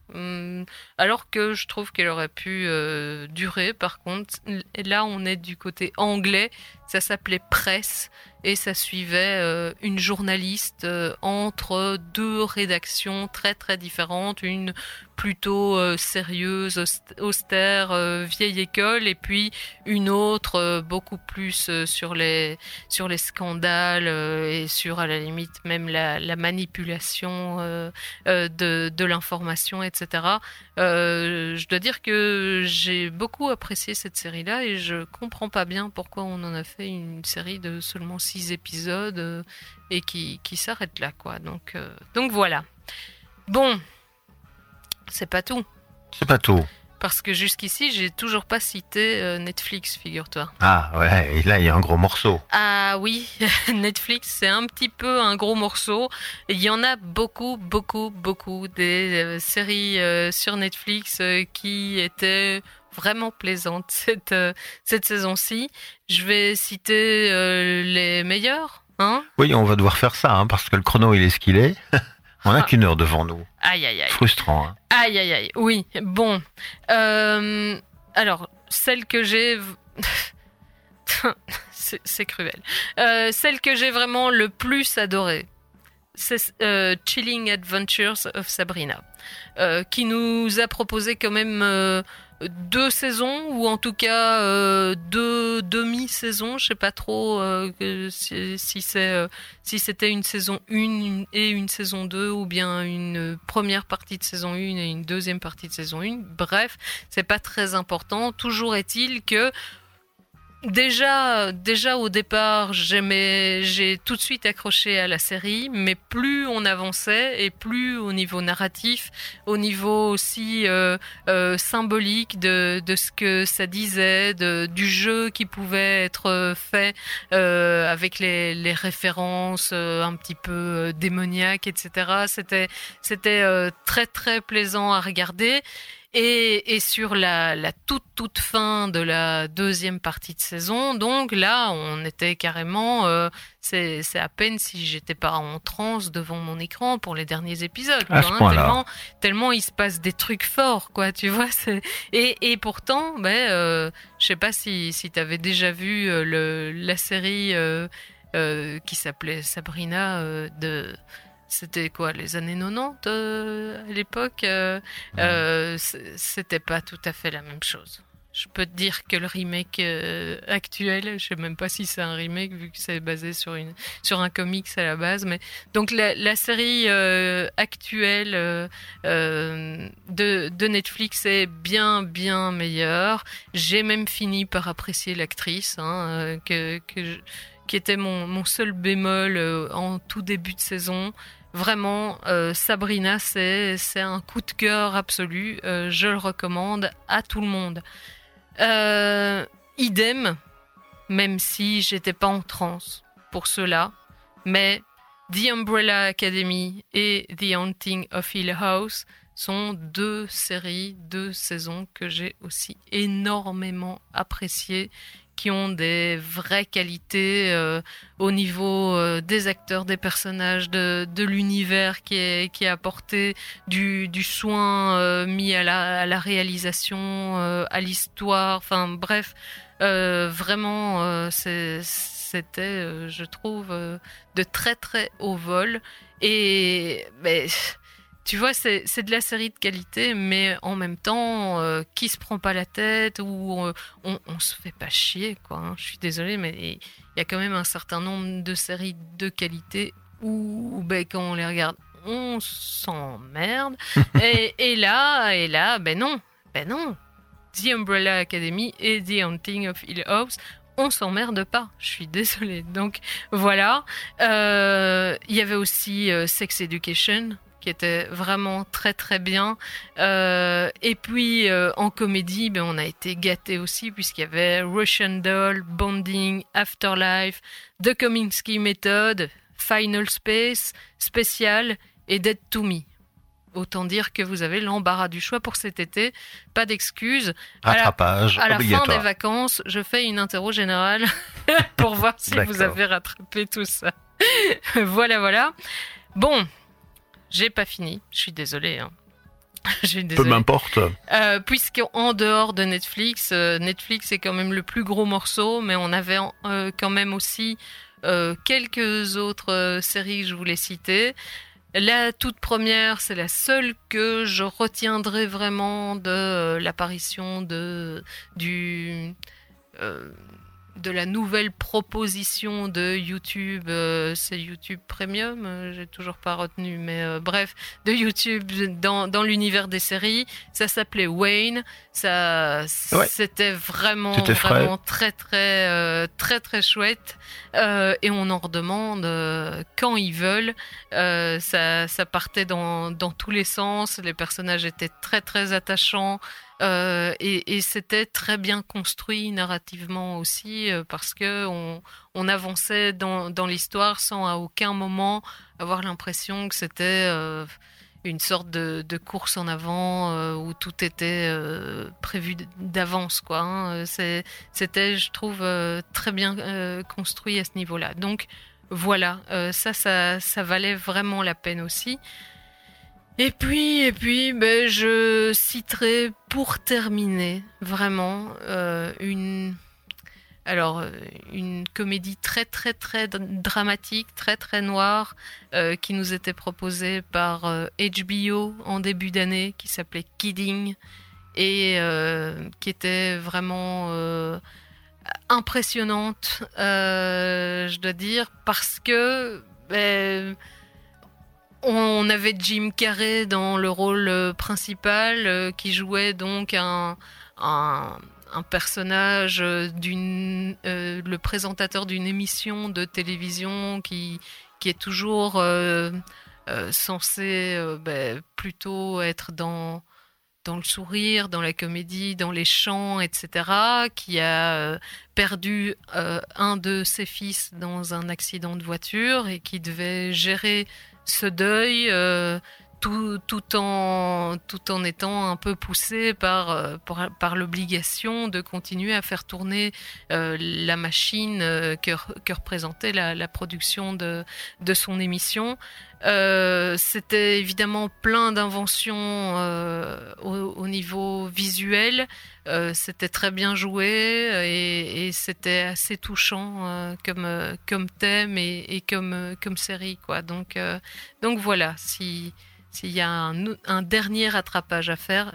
Hum, alors que je trouve qu'elle aurait pu euh, durer. Par contre, là, on est du côté anglais. Ça s'appelait Presse et ça suivait euh, une journaliste euh, entre deux rédactions très très différentes, une plutôt euh, sérieuse, austère, euh, vieille école, et puis une autre euh, beaucoup plus euh, sur les sur les scandales euh, et sur à la limite même la, la manipulation euh, euh, de de l'information, et cetera. Euh, je dois dire que j'ai beaucoup apprécié cette série-là et je comprends pas bien pourquoi on en a fait une série de seulement six épisodes euh, et qui, qui s'arrête là, quoi. Donc, euh, donc voilà. Bon, c'est pas tout. C'est pas tout. Parce que jusqu'ici, j'ai toujours pas cité euh, Netflix, figure-toi. Ah ouais, et là il y a un gros morceau. Ah oui, Netflix, c'est un petit peu un gros morceau. Il y en a beaucoup, beaucoup, beaucoup des euh, séries euh, sur Netflix euh, qui étaient vraiment plaisantes cette, euh, cette saison-ci. Je vais citer euh, les meilleurs. Hein Oui, on va devoir faire ça, hein, parce que le chrono il est ce qu'il est. On n'a Ah. qu'une heure devant nous. Aïe, aïe, aïe. Frustrant. Hein. Aïe, aïe, aïe. Oui, bon. Euh, alors, celle que j'ai... c'est, c'est cruel. Euh, celle que j'ai vraiment le plus adorée, c'est euh, Chilling Adventures of Sabrina, euh, qui nous a proposé quand même euh, deux saisons, ou en tout cas euh, deux demi-saisons, je sais pas trop euh, que si, si, c'est, euh, si c'était une saison un et une saison deux, ou bien une première partie de saison un et une deuxième partie de saison un. Bref, c'est pas très important. Toujours est-il que Déjà, déjà au départ, j'aimais, j'ai tout de suite accroché à la série, mais plus on avançait et plus au niveau narratif, au niveau aussi euh, euh, symbolique de, de ce que ça disait, de, du jeu qui pouvait être fait euh, avec les, les références euh, un petit peu euh, démoniaques, et cetera. C'était, c'était euh, très très plaisant à regarder. Et, et sur la, la toute toute fin de la deuxième partie de saison, donc là, on était carrément, euh, c'est, c'est à peine si j'étais pas en transe devant mon écran pour les derniers épisodes, À quoi, ce hein, point-là. tellement, tellement il se passe des trucs forts, quoi, tu vois. C'est... Et, et pourtant, ben, euh, je sais pas si si t'avais déjà vu euh, le la série euh, euh, qui s'appelait Sabrina euh, de C'était quoi, les années quatre-vingt-dix euh, à l'époque euh, euh, c'était pas tout à fait la même chose. Je peux te dire que le remake euh, actuel, je sais même pas si c'est un remake vu que c'est basé sur une sur un comics à la base, mais donc la, la série euh, actuelle euh, euh, de de Netflix est bien bien meilleure. J'ai même fini par apprécier l'actrice, hein, euh, que que je, qui était mon mon seul bémol euh, en tout début de saison. Vraiment, euh, Sabrina, c'est c'est un coup de cœur absolu. Euh, je le recommande à tout le monde. Euh, idem, même si j'étais pas en transe pour cela, mais The Umbrella Academy et The Haunting of Hill House sont deux séries, deux saisons que j'ai aussi énormément appréciées, qui ont des vraies qualités euh, au niveau euh, des acteurs, des personnages, de, de l'univers qui est, qui est apporté, du, du soin euh, mis à la, à la réalisation, euh, à l'histoire, enfin bref, euh, vraiment euh, c'est, c'était, euh, je trouve, euh, de très très haut vol. Et ben, tu vois, c'est, c'est de la série de qualité, mais en même temps, euh, qui se prend pas la tête, ou euh, on, on se fait pas chier, quoi. Hein. Je suis désolée, mais il y a quand même un certain nombre de séries de qualité où, où ben, quand on les regarde, on s'emmerde. et, et là, et là, ben non, ben non. The Umbrella Academy et The Haunting of Hill House, on s'emmerde pas. Je suis désolée. Donc voilà. Euh, il y avait aussi euh, Sex Education, qui était vraiment très très bien. Euh, et puis euh, en comédie, ben, on a été gâtés aussi, puisqu'il y avait Russian Doll, Bonding, Afterlife, The Kominsky Method, Final Space, Special et Dead to Me. Autant dire que vous avez l'embarras du choix pour cet été. Pas d'excuses. Rattrapage à la, à obligatoire. la fin des vacances, je fais une interro générale pour voir si D'accord. vous avez rattrapé tout ça. Voilà, voilà. Bon, j'ai pas fini. Je suis désolée. Hein. Je suis désolée. Peu m'importe. Euh, puisqu'en dehors de Netflix, euh, Netflix est quand même le plus gros morceau, mais on avait euh, quand même aussi euh, quelques autres euh, séries que je voulais citer. La toute première, c'est la seule que je retiendrai vraiment de euh, l'apparition de du euh, de la nouvelle proposition de YouTube. Euh, c'est YouTube Premium, euh, j'ai toujours pas retenu, mais euh, bref, de YouTube dans dans l'univers des séries. Ça s'appelait Wayne. Ça, ouais. C'était vraiment C'était vraiment très très euh, très très chouette. Euh, et on en redemande euh, quand ils veulent. Euh, ça, ça partait dans, dans tous les sens. Les personnages étaient très très attachants euh, et, et c'était très bien construit narrativement aussi euh, parce que on, on avançait dans, dans l'histoire sans à aucun moment avoir l'impression que c'était euh, une sorte de, de course en avant euh, où tout était euh, prévu d'avance, quoi. Hein. C'est, c'était, je trouve, euh, très bien euh, construit à ce niveau-là. Donc voilà, euh, ça, ça, ça valait vraiment la peine aussi. Et puis, et puis, ben, je citerai pour terminer vraiment euh, une. Alors, une comédie très, très, très dramatique, très, très noire, euh, qui nous était proposée par euh, H B O en début d'année, qui s'appelait Kidding, et euh, qui était vraiment euh, impressionnante, euh, je dois dire, parce que ben, on avait Jim Carrey dans le rôle principal, euh, qui jouait donc un... un un personnage d'une euh, le présentateur d'une émission de télévision qui qui est toujours euh, euh, censé euh, ben, plutôt être dans dans le sourire, dans la comédie, dans les chants, et cetera, qui a euh, perdu euh, un de ses fils dans un accident de voiture et qui devait gérer ce deuil euh, Tout, tout, en, tout en étant un peu poussé par, par, par l'obligation de continuer à faire tourner euh, la machine euh, que, que représentait la, la production de, de son émission. Euh, c'était évidemment plein d'inventions euh, au, au niveau visuel. Euh, c'était très bien joué et, et c'était assez touchant euh, comme, comme thème et, et comme, comme série, quoi. Donc, euh, donc voilà, si... S'il y a un, un dernier rattrapage à faire,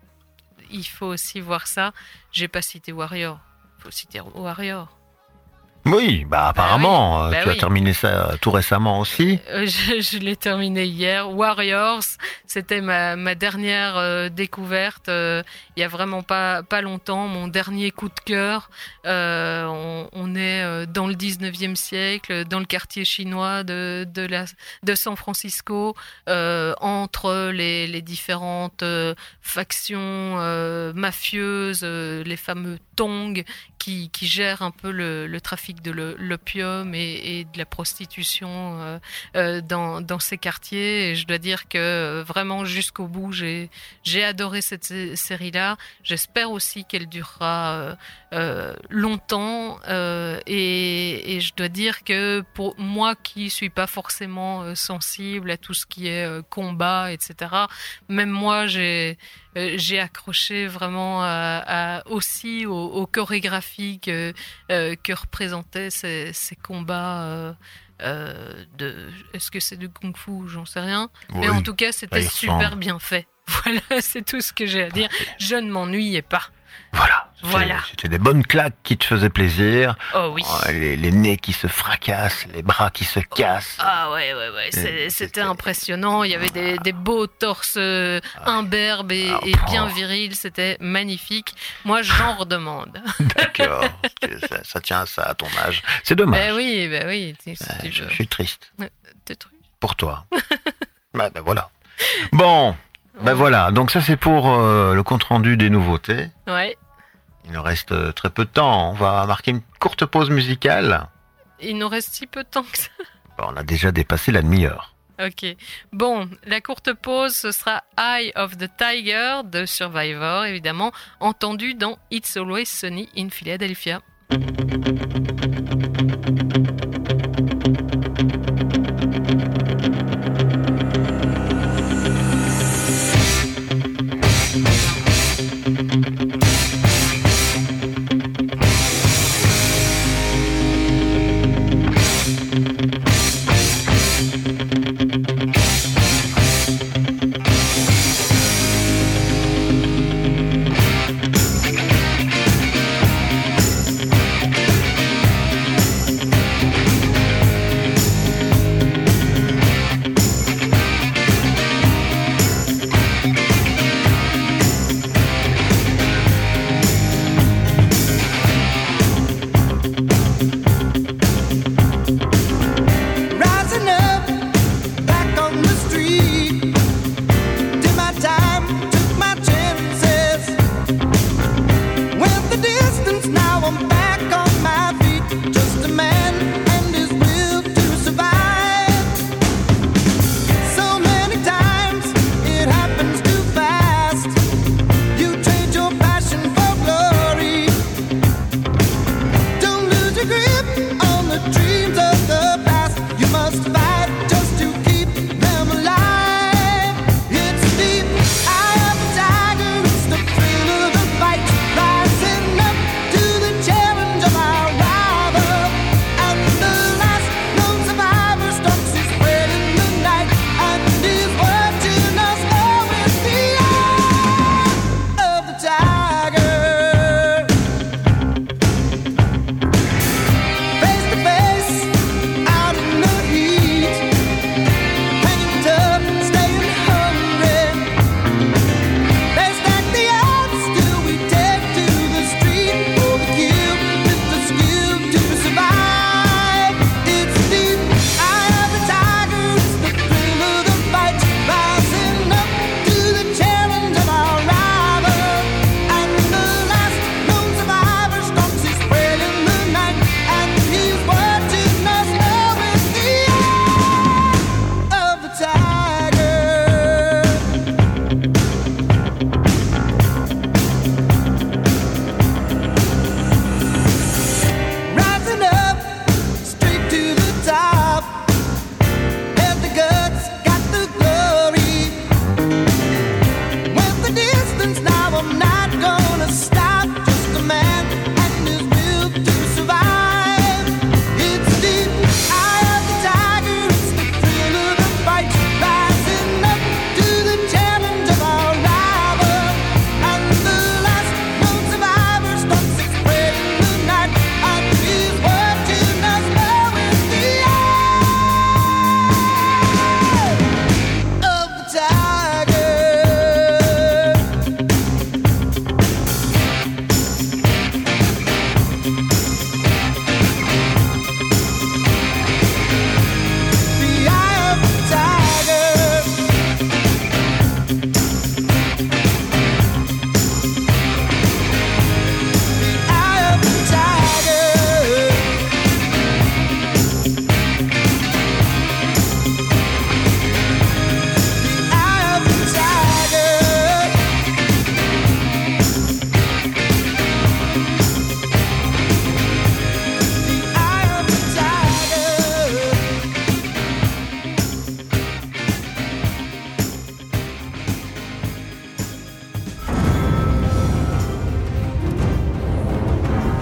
il faut aussi voir ça. J'ai pas cité Warrior. Il faut citer Warrior. Oui, bah apparemment, bah oui, bah tu oui. as terminé ça tout récemment aussi. Euh, je, je l'ai terminé hier. Warriors, c'était ma, ma dernière euh, découverte. Euh, il y a vraiment pas pas longtemps, mon dernier coup de cœur. Euh, on, on est euh, dans le dix-neuvième siècle, dans le quartier chinois de de la de San Francisco, euh, entre les les différentes euh, factions euh, mafieuses, euh, les fameux Tongs qui qui gèrent un peu le, le trafic de l'opium et, et de la prostitution euh, euh, dans, dans ces quartiers. Et je dois dire que euh, vraiment jusqu'au bout, j'ai, j'ai adoré cette sé- série-là. J'espère aussi qu'elle durera euh, euh, longtemps. Euh, et, et je dois dire que pour moi qui suis pas forcément euh, sensible à tout ce qui est euh, combat, et cetera, même moi, j'ai... Euh, j'ai accroché vraiment à, à, aussi aux, aux chorégraphies que, euh, que représentaient ces, ces combats euh, euh, de... Est-ce que c'est du kung-fu? J'en sais rien. Oui. Mais en tout cas, c'était super bien fait. Voilà, c'est tout ce que j'ai à dire. Je ne m'ennuyais pas. Voilà. C'était, voilà. C'était des bonnes claques qui te faisaient plaisir. Oh oui. Les, les nez qui se fracassent, les bras qui se cassent. Ah ouais, ouais, ouais. C'est, c'était, c'était impressionnant. Il y avait des, des beaux torses euh, imberbes et, ah, et bien virils. C'était magnifique. Moi, j'en redemande. D'accord. ça, ça tient à ça à ton âge. C'est dommage. Ben oui, ben oui. Euh, je, je suis triste. T'es triste. Pour toi. ben, ben voilà. Bon. Ben voilà, donc ça c'est pour euh, le compte-rendu des nouveautés. Ouais. Il nous reste euh, très peu de temps, on va marquer une courte pause musicale. Il nous reste si peu de temps que ça. Ben, on a déjà dépassé la demi-heure. Ok. Bon, la courte pause, ce sera Eye of the Tiger de Survivor, évidemment, entendu dans It's Always Sunny in Philadelphia.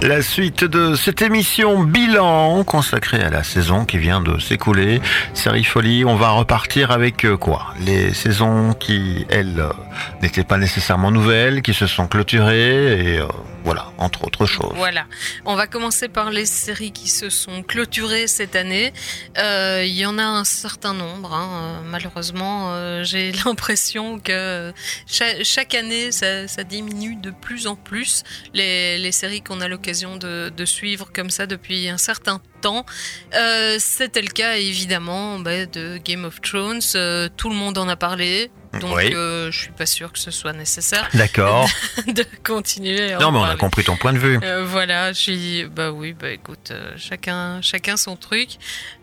La suite de cette émission bilan consacrée à la saison qui vient de s'écouler. Série Folie, on va repartir avec quoi ? Les saisons qui, elles, n'étaient pas nécessairement nouvelles, qui se sont clôturées et euh, voilà, entre autres choses. Voilà, on va commencer par les séries qui se sont clôturées cette année. Euh, il y en a un certain nombre, hein. Malheureusement, euh, j'ai l'impression que chaque, chaque année, ça, ça diminue de plus en plus les, les séries qu'on a l'occasion De, de suivre comme ça depuis un certain temps. Euh, c'était le cas évidemment bah, de Game of Thrones. Euh, tout le monde en a parlé. Donc oui. euh, je suis pas sûre que ce soit nécessaire. D'accord. De, de continuer. À non, en mais on parler. a compris ton point de vue. Euh, voilà, je suis. Bah oui, bah écoute, euh, chacun, chacun son truc.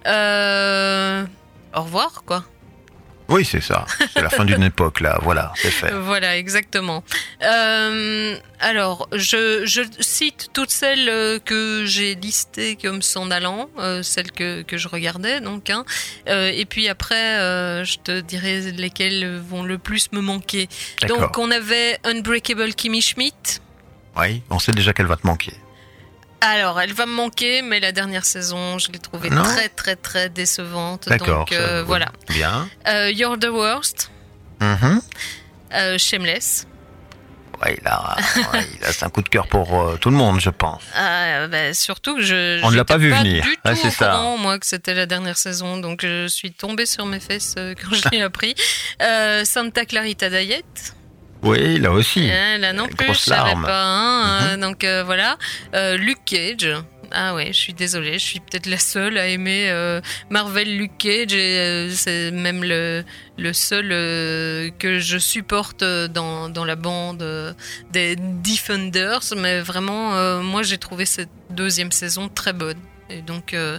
Euh, au revoir, quoi. Oui, c'est ça. C'est la fin d'une époque, là. Voilà, c'est fait. Voilà, exactement. Euh, alors, je, je cite toutes celles que j'ai listées comme s'en allant, euh, celles que, que je regardais, donc. Hein. Euh, et puis après, euh, je te dirai lesquelles vont le plus me manquer. D'accord. Donc, on avait Unbreakable Kimmy Schmidt. Oui, on sait déjà qu'elle va te manquer. Alors, elle va me manquer, mais la dernière saison, je l'ai trouvée non. très, très, très décevante. D'accord. Donc, euh, voilà. Bien. Euh, You're the Worst. Mm-hmm. Euh, Shameless. Ouais, là, ouais, là, c'est un coup de cœur pour euh, tout le monde, je pense. Ah, bah, surtout que je. On ne l'a pas vu pas venir. Du tout ah, c'est au ça. courant, moi, que c'était la dernière saison, donc je suis tombée sur mes fesses euh, quand je l'ai appris. Euh, Santa Clarita Diet. Oui, là aussi. Euh, là non plus, je savais pas. Hein, mm-hmm. euh, donc euh, voilà. Euh, Luke Cage. Ah ouais, je suis désolée, je suis peut-être la seule à aimer euh, Marvel Luke Cage et euh, c'est même le, le seul euh, que je supporte dans, dans la bande euh, des Defenders. Mais vraiment, euh, moi j'ai trouvé cette deuxième saison très bonne. Et donc euh,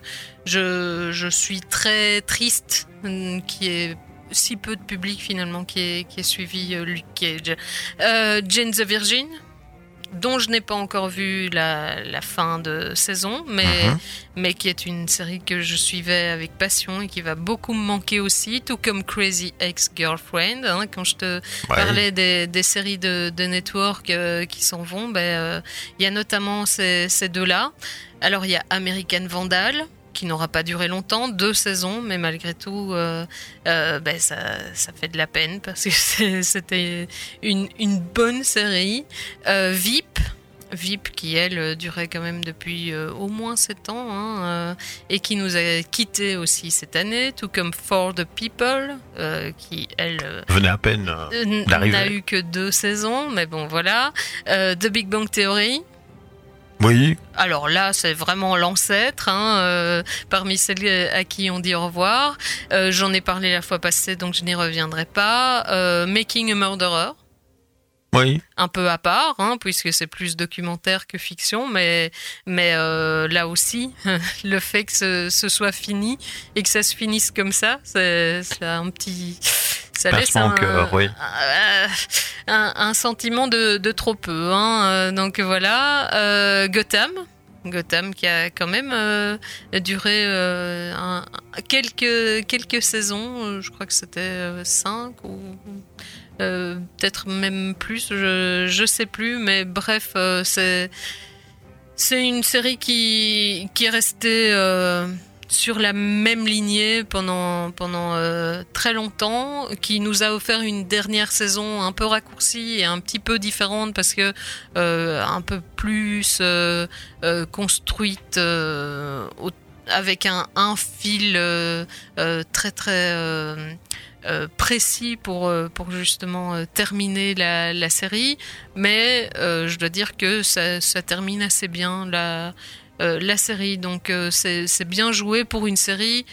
je, je suis très triste euh, qu'il y ait si peu de public finalement qui est, qui est suivi euh, Luke Cage. Euh, Jane the Virgin, dont je n'ai pas encore vu la, la fin de saison, mais, mm-hmm. mais qui est une série que je suivais avec passion et qui va beaucoup me manquer aussi, tout comme Crazy Ex-Girlfriend. Hein, quand je te ouais. parlais des, des séries de, de network euh, qui s'en vont, ben, euh, y a notamment ces, ces deux-là. Alors il y a American Vandal, qui n'aura pas duré longtemps, deux saisons, mais malgré tout, euh, euh, ben ça, ça fait de la peine parce que c'est, c'était une, une bonne série. Euh, V I P, V I P qui, elle, durait quand même depuis euh, au moins sept ans, hein, euh, et qui nous a quittés aussi cette année, tout comme For the People, euh, qui, elle, venait à peine euh, d'arriver. N'a eu que deux saisons, mais bon, voilà. Euh, The Big Bang Theory. Oui. Alors là, c'est vraiment l'ancêtre, hein, euh, parmi celles à qui on dit au revoir. Euh, j'en ai parlé la fois passée, donc je n'y reviendrai pas. Euh, Making a Murderer. Oui. Un peu à part, hein, puisque c'est plus documentaire que fiction, mais, mais euh, là aussi, le fait que ce, ce soit fini et que ça se finisse comme ça, c'est, c'est un petit... Ça laisse un, cœur, oui. un, un, un sentiment de, de trop peu. Hein. Donc voilà, euh, Gotham. Gotham qui a quand même euh, duré euh, un, quelques, quelques saisons. Je crois que c'était euh, cinq ou euh, peut-être même plus. Je ne sais plus. Mais bref, euh, c'est, c'est une série qui, qui est restée... Euh, sur la même lignée pendant, pendant euh, très longtemps, qui nous a offert une dernière saison un peu raccourcie et un petit peu différente parce que euh, un peu plus euh, euh, construite euh, au, avec un, un fil euh, euh, très très euh, euh, précis pour, pour justement euh, terminer la, la série, mais euh, je dois dire que ça, ça termine assez bien la Euh, la série, donc euh, c'est, c'est bien joué pour une série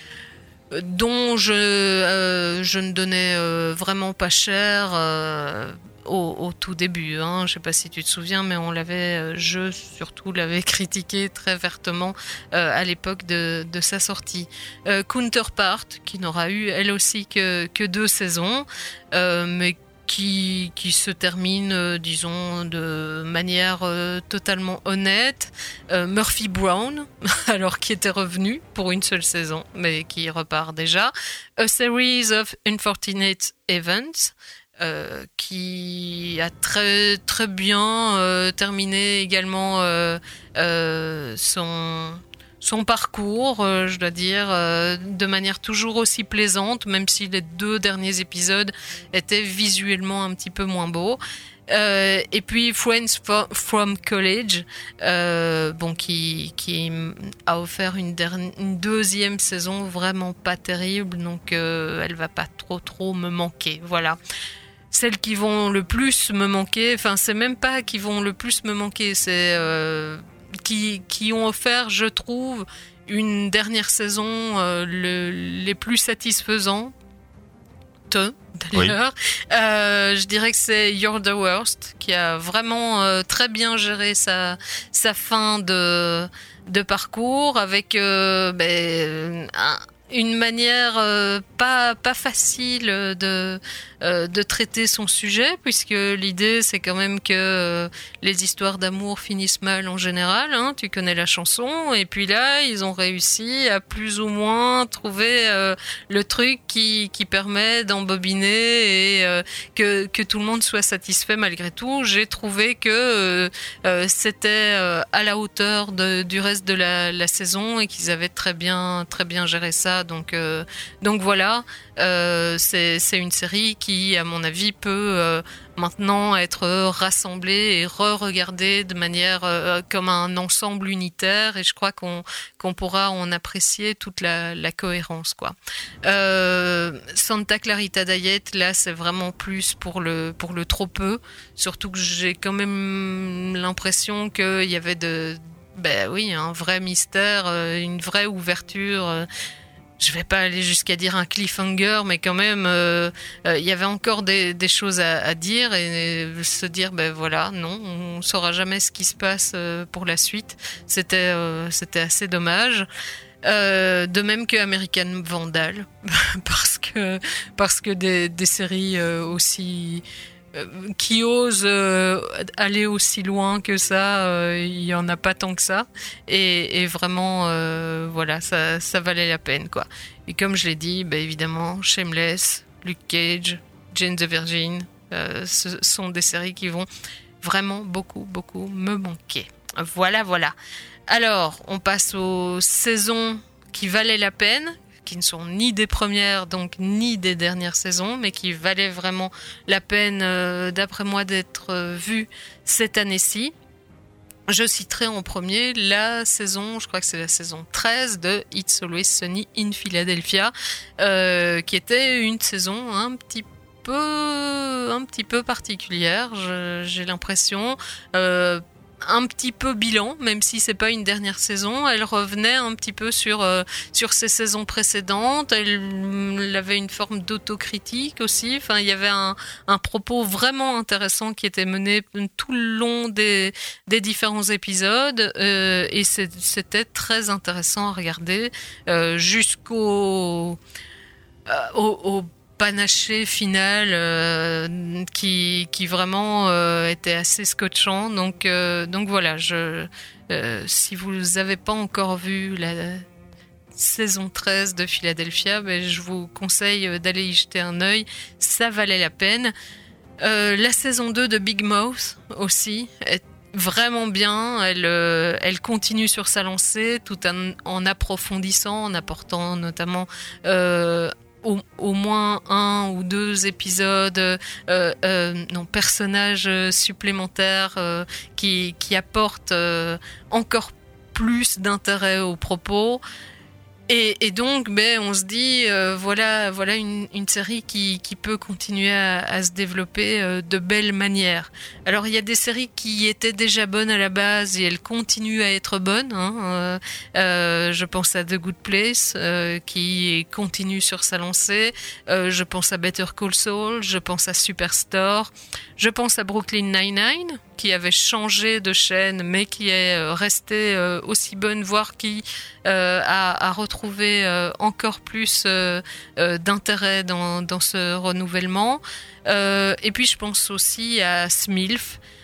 dont je, euh, je ne donnais euh, vraiment pas cher euh, au, au tout début. Hein. Je ne sais pas si tu te souviens, mais on l'avait, euh, je surtout l'avais critiqué très vertement euh, à l'époque de, de sa sortie. Euh, Counterpart, qui n'aura eu elle aussi que, que deux saisons, euh, mais Qui, qui se termine, euh, disons, de manière euh, totalement honnête. Euh, Murphy Brown, alors qui était revenu pour une seule saison, mais qui repart déjà. A Series of Unfortunate Events, euh, qui a très très bien euh, terminé également euh, euh, son son parcours, euh, je dois dire, euh, de manière toujours aussi plaisante, même si les deux derniers épisodes étaient visuellement un petit peu moins beaux. Euh, et puis Friends from College, euh, bon, qui, qui a offert une, dernière, une deuxième saison vraiment pas terrible, donc euh, elle va pas trop trop me manquer. Voilà. Celles qui vont le plus me manquer, enfin c'est même pas qui vont le plus me manquer, c'est euh, qui, qui ont offert, je trouve, une dernière saison euh, le, les plus satisfaisantes. D'ailleurs, oui. euh, je dirais que c'est You're the Worst qui a vraiment euh, très bien géré sa sa fin de de parcours avec euh, ben, un, une manière euh, pas pas facile de euh, de traiter son sujet, puisque l'idée c'est quand même que euh, les histoires d'amour finissent mal en général, hein, tu connais la chanson, et puis là ils ont réussi à plus ou moins trouver euh, le truc qui qui permet d'embobiner et euh, que que tout le monde soit satisfait malgré tout. J'ai trouvé que euh, euh, c'était euh, à la hauteur de, du reste de la, la saison et qu'ils avaient très bien très bien géré ça. Donc, euh, donc voilà, euh, c'est, c'est une série qui, à mon avis, peut euh, maintenant être rassemblée et re-regardée de manière euh, comme un ensemble unitaire, et je crois qu'on, qu'on pourra en apprécier toute la, la cohérence, quoi. Euh, Santa Clarita Diet, là, c'est vraiment plus pour le, pour le trop peu, surtout que j'ai quand même l'impression qu'il y avait de, ben oui, un vrai mystère, une vraie ouverture. Je vais pas aller jusqu'à dire un cliffhanger, mais quand même, il euh, euh, y avait encore des, des choses à, à dire et, et se dire, ben voilà, non, on saura jamais ce qui se passe euh, pour la suite. C'était, euh, c'était assez dommage. Euh, de même que American Vandal, parce que parce que des, des séries euh, aussi qui osent euh, aller aussi loin que ça, euh, il y en a pas tant que ça, et, et vraiment euh, voilà, ça, ça valait la peine, quoi. Et comme je l'ai dit, bah, évidemment Shameless, Luke Cage, Jane the Virgin, euh, ce sont des séries qui vont vraiment beaucoup beaucoup me manquer. Voilà, voilà. Alors on passe aux saisons qui valaient la peine, qui ne sont ni des premières, donc ni des dernières saisons, mais qui valaient vraiment la peine, euh, d'après moi, d'être euh, vues cette année-ci. Je citerai en premier la saison, je crois que c'est la saison treize de It's Always Sunny in Philadelphia, euh, qui était une saison un petit peu, un petit peu particulière, je, j'ai l'impression. Euh, un petit peu bilan, même si c'est pas une dernière saison. Elle revenait un petit peu sur euh, sur ses saisons précédentes. Elle, elle avait une forme d'autocritique aussi. Enfin, il y avait un un propos vraiment intéressant qui était mené tout le long des des différents épisodes, euh, et c'est, c'était très intéressant à regarder euh, jusqu'au euh, au, au panaché final euh, qui qui vraiment euh, était assez scotchant. Donc euh, donc voilà, je euh, si vous avez pas encore vu la saison treize de Philadelphia, ben je vous conseille d'aller y jeter un œil, ça valait la peine. Euh, la saison deux de Big Mouth aussi est vraiment bien, elle, euh, elle continue sur sa lancée tout en, en approfondissant, en apportant notamment euh, Au, au moins un ou deux épisodes, euh, euh, non, personnages supplémentaires euh, qui, qui apportent euh, encore plus d'intérêt aux propos. Et, et donc, ben, on se dit, euh, voilà, voilà une, une série qui, qui peut continuer à, à se développer euh, de belle manière. Alors, il y a des séries qui étaient déjà bonnes à la base et elles continuent à être bonnes. Hein. Euh, euh, je pense à The Good Place, euh, qui continue sur sa lancée. Euh, je pense à Better Call Saul. Je pense à Superstore. Je pense à Brooklyn Nine-Nine, qui avait changé de chaîne, mais qui est restée euh, aussi bonne, voire qui euh, a, a retrouvé euh, encore plus euh, euh, d'intérêt dans, dans ce renouvellement. Euh, et puis je pense aussi à Smilf,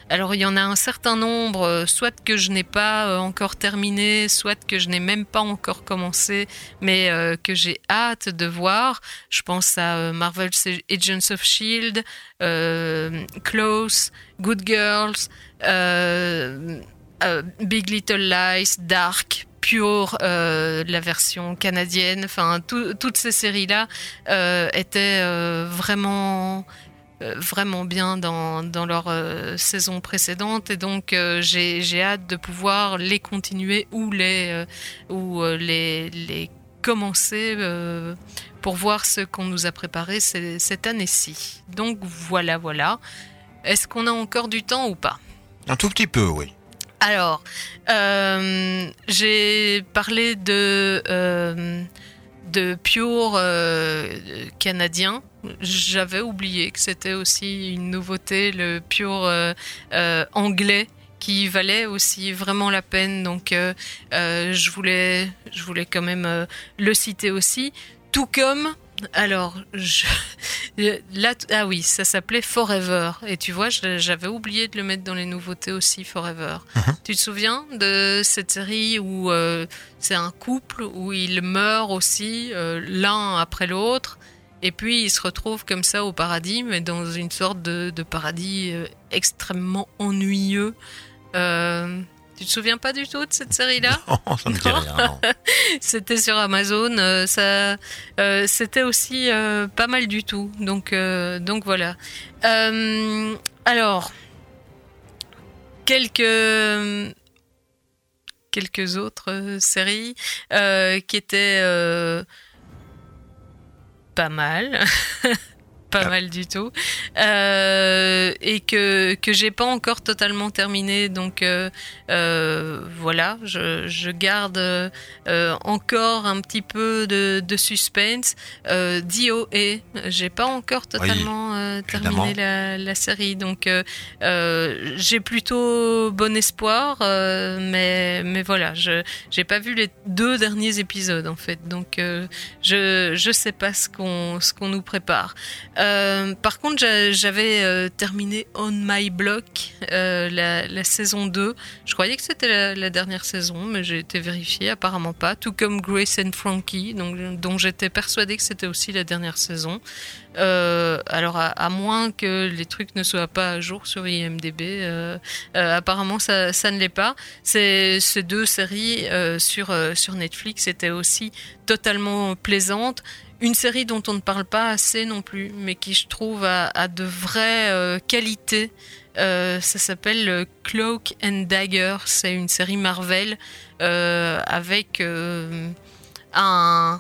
Alors il y en a un certain nombre, soit que je n'ai pas encore terminé, soit que je n'ai même pas encore commencé, mais euh, que j'ai hâte de voir. Je pense à Marvel's Agents of Shield, euh, Close, Good Girls, euh, euh, Big Little Lies, Dark, Pure, euh, la version canadienne. Enfin, tout, toutes ces séries-là euh, étaient euh, vraiment... vraiment bien dans, dans leur euh, saison précédente et donc euh, j'ai, j'ai hâte de pouvoir les continuer ou les, euh, ou, euh, les, les commencer euh, pour voir ce qu'on nous a préparé c- cette année-ci. Donc voilà, voilà. Est-ce qu'on a encore du temps ou pas ? Un tout petit peu, oui. Alors, euh, j'ai parlé de, euh, de Pure euh, canadien. J'avais oublié que c'était aussi une nouveauté, le Pure euh, euh, anglais, qui valait aussi vraiment la peine. Donc, euh, euh, je voulais, je voulais quand même euh, le citer aussi. Tout comme, alors, je, là, ah oui, ça s'appelait Forever. Et tu vois, j'avais oublié de le mettre dans les nouveautés aussi, Forever. Mm-hmm. Tu te souviens de cette série où euh, c'est un couple où ils meurent aussi euh, l'un après l'autre? Et puis, ils se retrouvent comme ça au paradis, mais dans une sorte de, de paradis euh, extrêmement ennuyeux. Euh, tu te souviens pas du tout de cette série-là ? Non, ça me dit rien, non. C'était sur Amazon. Euh, ça, euh, c'était aussi euh, pas mal du tout. Donc, euh, donc voilà. Euh, alors, quelques... quelques autres euh, séries euh, qui étaient... Euh, pas mal, pas ah. mal du tout, euh, et que que j'ai pas encore totalement terminé, donc euh, euh, voilà, je, je garde euh, encore un petit peu de, de suspense. Euh, D O A, j'ai pas encore totalement oui, euh, terminé la, la série, donc euh, euh, j'ai plutôt bon espoir, euh, mais mais voilà, je j'ai pas vu les deux derniers épisodes en fait, donc euh, je je sais pas ce qu'on ce qu'on nous prépare. Euh, par contre, j'avais euh, terminé On My Block, euh, la, la saison deux. Je croyais que c'était la, la dernière saison, mais j'ai été vérifiée, apparemment pas. Tout comme Grace and Frankie, donc, dont j'étais persuadée que c'était aussi la dernière saison. Euh, alors, à, à moins que les trucs ne soient pas à jour sur I M D B, euh, euh, apparemment ça, ça ne l'est pas. Ces, ces deux séries euh, sur, euh, sur Netflix étaient aussi totalement plaisantes. Une série dont on ne parle pas assez non plus, mais qui je trouve a, a de vraies euh, qualités. Euh, ça s'appelle Cloak and Dagger. C'est une série Marvel euh, avec euh, un,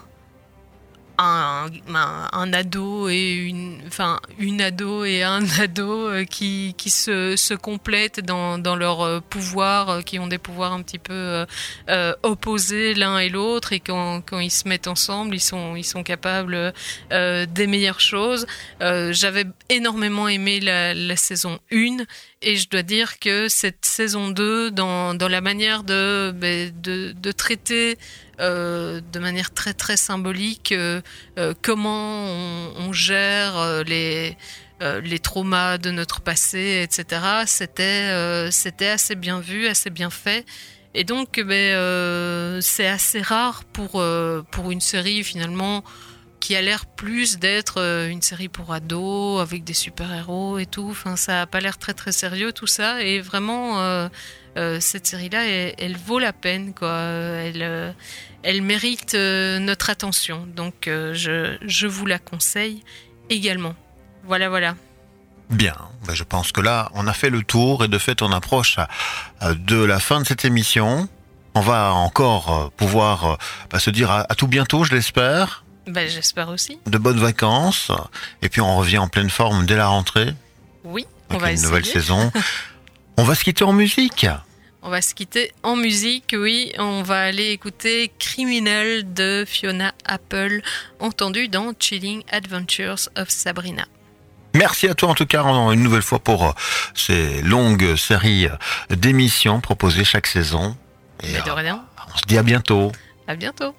un, un, un ado et une, enfin une ado et un ado euh, qui, qui se, se complètent dans, dans leurs euh, pouvoirs, euh, qui ont des pouvoirs un petit peu euh, euh, opposés l'un et l'autre, et quand, quand ils se mettent ensemble, ils sont, ils sont capables euh, des meilleures choses. Euh, j'avais énormément aimé la, la saison un, et je dois dire que cette saison deux, dans, dans la manière de, de, de traiter Euh, de manière très très symbolique euh, euh, comment on, on gère euh, les euh, les traumas de notre passé, et cetera. C'était euh, c'était assez bien vu, assez bien fait, et donc ben euh, c'est assez rare pour euh, pour une série finalement qui a l'air plus d'être une série pour ados avec des super-héros et tout. Enfin, ça a pas l'air très très sérieux tout ça, et vraiment euh, euh, cette série-là, elle, elle vaut la peine, quoi. Elle euh, elle mérite euh, notre attention, donc euh, je je vous la conseille également. Voilà, voilà. Bien, ben je pense que là, on a fait le tour, et de fait, on approche de la fin de cette émission. On va encore pouvoir bah, se dire à, à tout bientôt, je l'espère. Ben, j'espère aussi. De bonnes vacances, et puis on revient en pleine forme dès la rentrée. Oui, on va une essayer. Nouvelle saison. On va se quitter en musique. On va se quitter en musique, oui. On va aller écouter Criminal de Fiona Apple, entendu dans Chilling Adventures of Sabrina. Merci à toi en tout cas une nouvelle fois pour ces longues séries d'émissions proposées chaque saison. Et Mais de rien. Euh, on se dit à bientôt. À bientôt.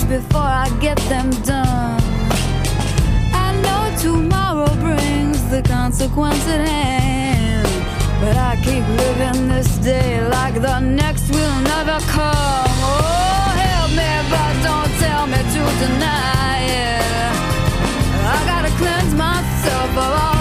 before I get them done. I know tomorrow brings the consequence at hand, but I keep living this day like the next will never come. Oh, help me, but don't tell me to deny it. I gotta cleanse myself of all